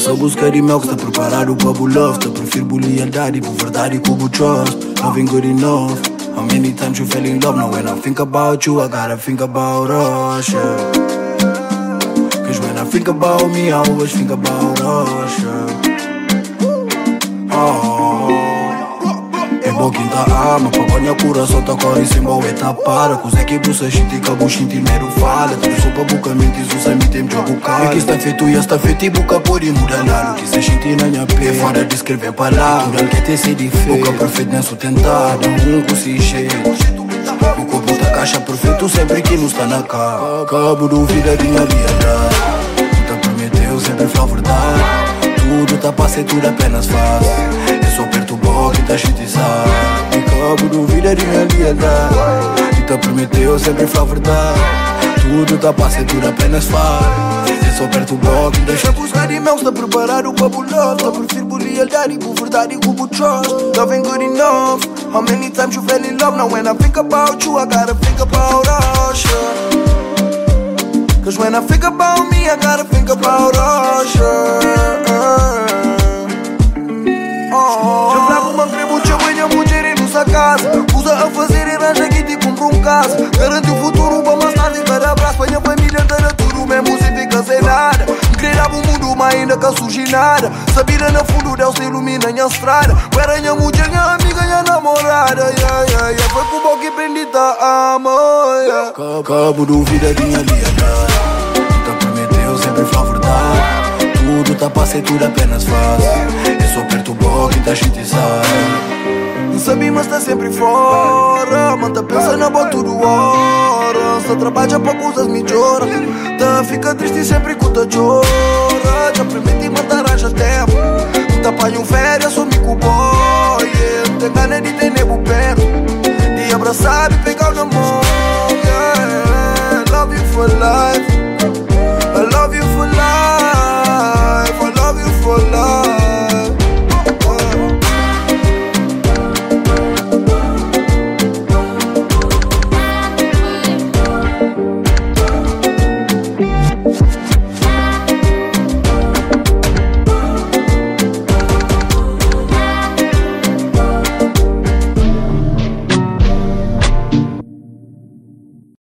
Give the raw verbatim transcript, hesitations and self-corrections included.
só buscar e mel que está preparado para o love. Te prefiro por lealdade, por verdade e por trust. Loving good enough. How many times you fell in love? Now when I think about you, I gotta think about us, yeah. Cause when I think about me, I always think about us, yeah. Oh, é bom quem tá ama, pra banha cura só tá corre sem boa para. Cos é que buça xinti, cabo xinti, mero fala. Tudo só pra buca mente, isso sai me tem jogo cara. É que está feito e está feito e buca pode mudar nada. Que se xinti na minha pé, fora de escrever palavras. Tudo que te se de feio, buca perfeito nem sou tentado. Um com si cheio, o corpo da caixa perfeito sempre que não está na cara. Cabo duvida de minha vida, tu prometeu sempre falar verdade. Tudo tá pra ser tudo apenas faz. Eu só aperto o bloco e tá xinti sabe. Cabo duvida de minha lealdade, tu prometeu sempre falar verdade. Tudo tá pra ser tudo apenas faz. Eu só aperto o bloco e deixa buscar e mel. Está preparado para o love. Tá prefiro por lealdade, por verdade e por trust. Loving good enough. How many times you fell in love? Now when I think about you, I gotta think about us, yeah. Cause when I think about me, I gotta think about us, yeah. Oh, já trago uma crebucha, venha mulher e nossa casa. Usa a fazer e arranja aqui te compro um caso. Garante o futuro para mais tarde cada abraço. Venha família, dará tudo mesmo sem ficar sem nada. Criar um mundo, mas ainda que surge nada. Sabida no fundo, Deus te ilumina minha estrada. Era minha mulher, minha amiga, minha namorada, yeah, yeah, yeah. Foi pro bom que prendi, tá amor, yeah. Cabo duvida de minha lealdade, tu prometeu sempre falar verdade. Tudo tá pra ser tudo apenas faz. Eu só aperto o bloco e tá xinti sabe. Não sabe mas tá sempre fora. Manta pensa na boa tudo hora. Só trabalha pra coisas melhor. Tá fica triste sempre que tá chora. Já prometi matar já tempo. Tá pai um férias, sou mico boy, yeah. Não tem gana de ter nego perto, de abraçar e pegar o namoro, yeah. Love you for life.